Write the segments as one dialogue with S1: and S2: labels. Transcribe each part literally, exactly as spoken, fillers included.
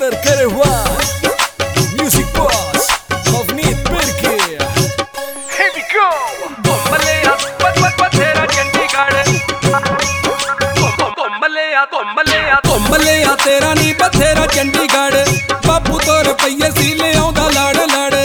S1: Taylor Karewan, Music Boss, Navneet Birke.
S2: Here we go. Bombalaya, bat bat bat tera Chandigarh. Bombalaya, bombalaya,
S1: Bombalaya tera नी बथेरा चंडीगढ़, बापू तो रुपये सी ले आउंदा लड़ लड़।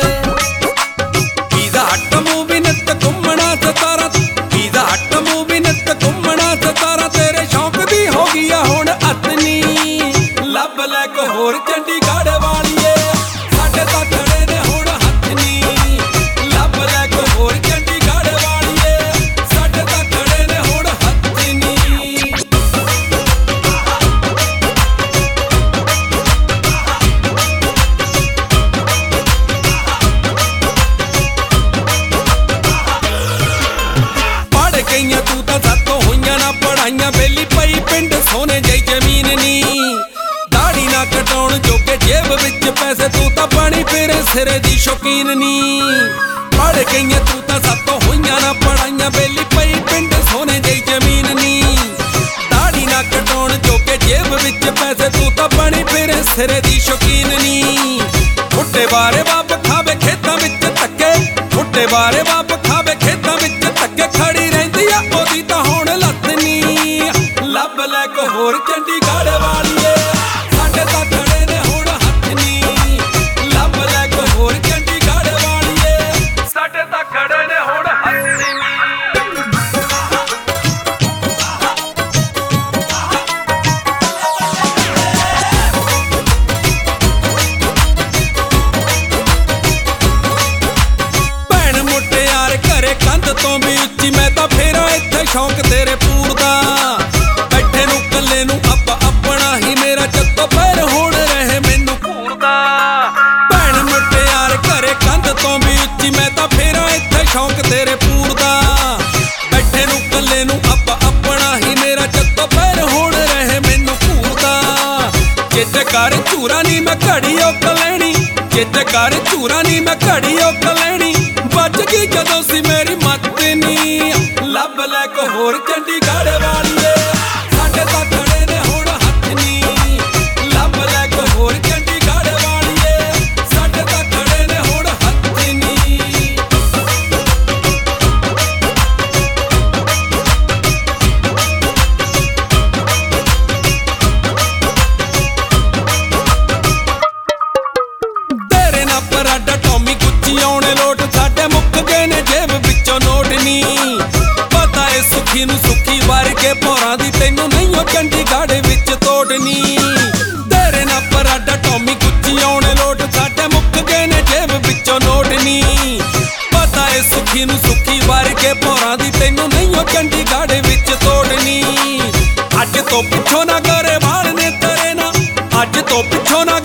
S1: Visa हट movie नित घुमना सतारा, वीज़ा हट मूवी नित घुमना सतारा, तेरे शौक दी हो गया हुण अतनी। लब लै कोई होर चंडीगढ़ वालिए, साडे तां खड़े ने हुण हथ नी। लब लै कोई होर चंडीगढ़ वालिए, साडे तां खड़े ने हुण हथ नी। गईयां तू तां सातों होईयां ना पढ़ाइयां, बेली पई पिंड सोने जई जमीन नी। दाड़ी ना कटाउण जोगे जेब विच पैसे, तू तां पानी फेरे सिरे दी शौकीन नी। पढ़ गईयां तू तां सातों होईयां ना पढ़ाइयां, बेली पई पिंड सोने जई जमीन नी। दाड़ी ना कटाउण जोगे जेब विच पैसे, तू तां पानी फेरे सिरे दी शौकीन नी। फुट्टे बारे बाप खावे खेतां विच धक्के, फुट्टे बारे बाप खावे खेतां विच धक्के, खड़ी रहिंदी आ ओदी तां हुण लत्त नी। लब लै कोई होर चंडीगढ़ वालिए, साडे तां खड़े ने हुण हथ नी। लब लै कोई होर चंडीगढ़ वालिए,
S2: साडे तां खड़े ने हुण हथ नी।
S1: भैण मुटियार घरे कंध तों भी उच्ची, मैं तां फेरा इत्थे शौक तेरे पूरदा। बैठे नूं कल्ले नूं अप्पा अपना ही मेरा जत्तो पैर हुण रहे मैनूं घूरदा। भैण मुटियार घरे कंध तों भी उच्ची, मैं तां फेरा इत्थे शौक तेरे पूरदा। बैठे नूं कल्ले नूं अप्पा अपना ही मेरा जत्तो पैर हुण रहे मैनूं घूरदा। जिद्द कर झूरा नी मैं घड़ी ओक लैणी, जिद्द कर झूरा नी मैं घड़ी ओक लैणी, बच गई जदों सी मेरी मत नी। लब लै कोई होर चंडीगढ़ वालिए, साडे तां खड़े ने हुण हथ नी। लब लै कोई होर चंडीगढ़ वालिए, साडे तां खड़े ने हुण हथ नी। तेरे ना पराडा टॉमी गुच्ची आउणे लोट, साडे मुक्क गए ने जेब विचों नोट नी। पता ए सुखी नूं सुखी वार के भौरां दी, तैनूं नहीं ओ चंडीगढ़ विच तोड़नी। तेरे ना पराडा टॉमी गुच्ची आउणे लोट, साडे मुक्क गए ने जेब विचों नोट नी। पता ए सुखी नूं सुखी वार के भौरां दी, तैनूं नहीं ओ चंडीगढ़ विच तोड़नी। अज तो पिछों ना करे वाल ने तेरे ना, अज तो पिछों ना